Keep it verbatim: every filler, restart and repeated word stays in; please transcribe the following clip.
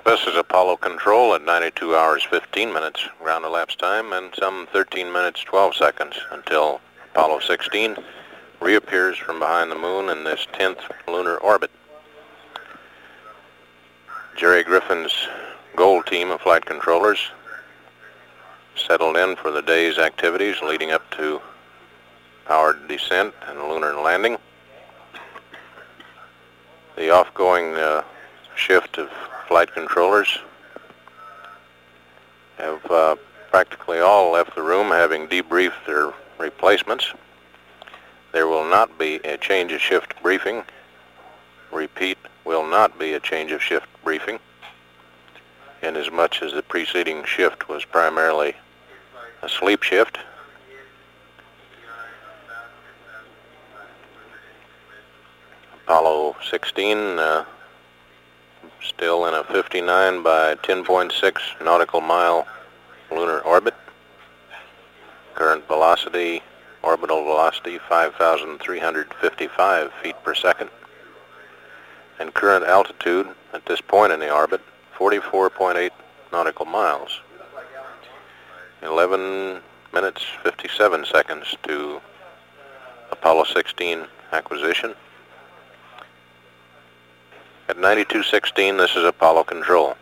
This is Apollo Control at ninety-two hours fifteen minutes ground elapsed time and some thirteen minutes twelve seconds until Apollo sixteen reappears from behind the moon in this tenth lunar orbit. Jerry Griffin's Gold team of flight controllers settled in for the day's activities leading up to powered descent and lunar landing. The off-going uh, shift of flight controllers have uh, practically all left the room, having debriefed their replacements. There will not be a change of shift briefing. Repeat, will not be a change of shift briefing, inasmuch as the preceding shift was primarily a sleep shift. Apollo sixteen uh, still in a fifty-nine by ten point six nautical mile lunar orbit. Current velocity, orbital velocity, five thousand three hundred fifty-five feet per second. And current altitude at this point in the orbit, forty-four point eight nautical miles. eleven minutes fifty-seven seconds to Apollo sixteen acquisition. At ninety-two sixteen, this is Apollo Control.